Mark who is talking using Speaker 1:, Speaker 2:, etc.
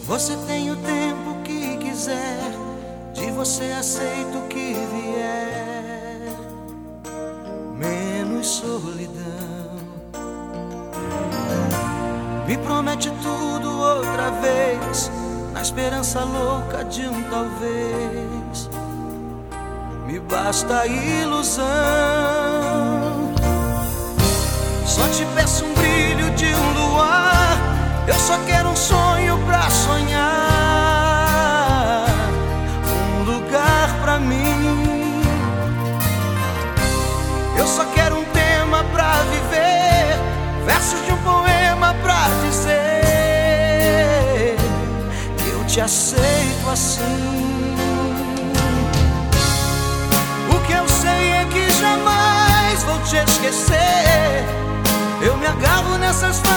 Speaker 1: Você tem o tempo que quiser, de você aceito o que vier, menos solidão. Me promete tudo outra vez, na esperança louca de um talvez. Me basta a ilusão. Só te peço um brilho de um luar. Eu só quero um sonho pra sonhar, um lugar pra mim. Eu só quero um tema pra viver, versos de um poema pra dizer que eu te aceito assim. O que eu sei é que jamais vou te esquecer. Eu me agarro nessas